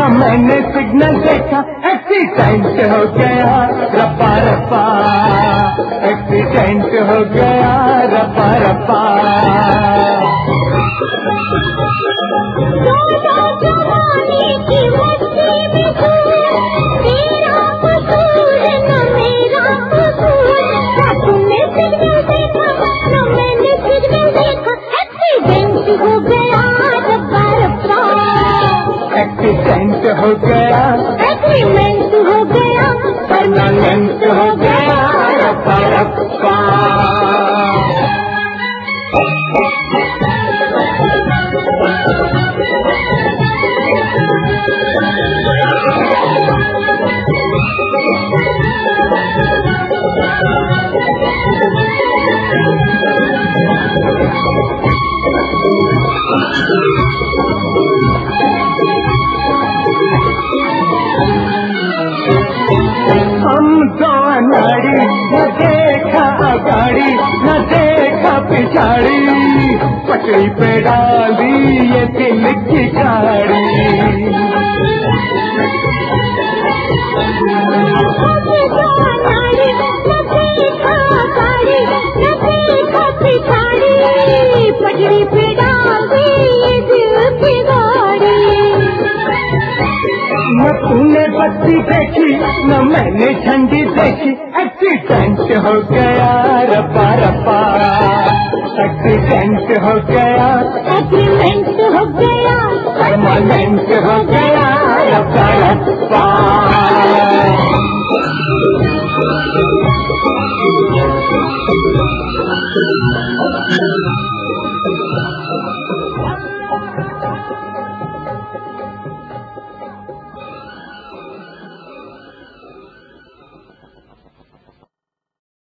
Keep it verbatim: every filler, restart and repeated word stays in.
न मैंने सिग्नल देखा, एक्सीडेंट हो गया रपा रपा, एक्सीडेंट हो गया रपा रपा। एक्सीडेंट हो गया, एग्रीमेंट हो गया, परमानेंट हो गया रपा रपा। हम तो अनाड़ी, न देखा अगाड़ी, न देखा पिछाड़ी, पटरी पे डाली ये दिल की गाड़ी। पटरी पे डाली ये दिल की गाड़ी। न तूने बत्ती देखी, न मैंने झंडी देखी, एक्सीडेंट हो गया रपा रपा, एक्सीडेंट हो गया, एग्रीमेंट हो गया, परमानेंट हो गया रपा रपा।